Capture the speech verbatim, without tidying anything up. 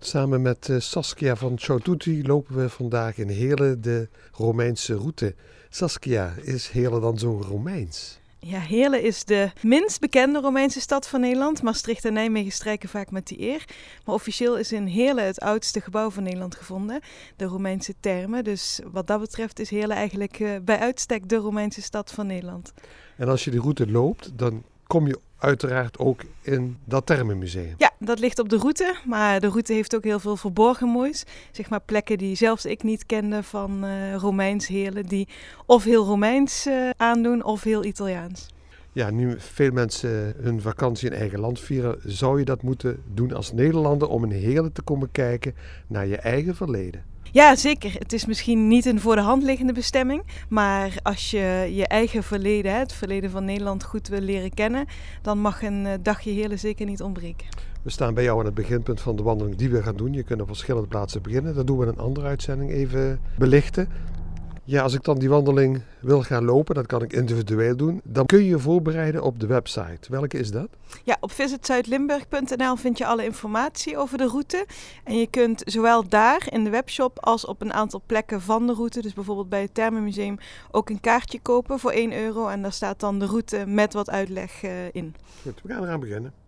Samen met uh, Saskia van Ciao Tutti lopen we vandaag in Heerlen de Romeinse route. Saskia, is Heerlen dan zo Romeins? Ja, Heerlen is de minst bekende Romeinse stad van Nederland. Maastricht en Nijmegen strijken vaak met die eer. Maar officieel is in Heerlen het oudste gebouw van Nederland gevonden, de Romeinse Thermen. Dus wat dat betreft is Heerlen eigenlijk uh, bij uitstek de Romeinse stad van Nederland. En als je die route loopt, dan kom je uiteraard ook in dat Thermenmuseum. Ja, dat ligt op de route, maar de route heeft ook heel veel verborgen moois. Zeg maar plekken die zelfs ik niet kende van uh, Romeins Heerlen, die of heel Romeins uh, aandoen of heel Italiaans. Ja, nu veel mensen hun vakantie in eigen land vieren, zou je dat moeten doen als Nederlander om in Heerlen te komen kijken naar je eigen verleden? Ja, zeker. Het is misschien niet een voor de hand liggende bestemming, maar als je je eigen verleden, het verleden van Nederland, goed wil leren kennen, dan mag een dagje Heerlen zeker niet ontbreken. We staan bij jou aan het beginpunt van de wandeling die we gaan doen. Je kunt op verschillende plaatsen beginnen. Dat doen we in een andere uitzending even belichten. Ja, als ik dan die wandeling wil gaan lopen, dat kan ik individueel doen, dan kun je je voorbereiden op de website. Welke is dat? Ja, op visit zuidlimburg punt n l vind je alle informatie over de route. En je kunt zowel daar in de webshop als op een aantal plekken van de route, dus bijvoorbeeld bij het Thermenmuseum, ook een kaartje kopen voor één euro. En daar staat dan de route met wat uitleg uh, in. Goed, we gaan eraan beginnen.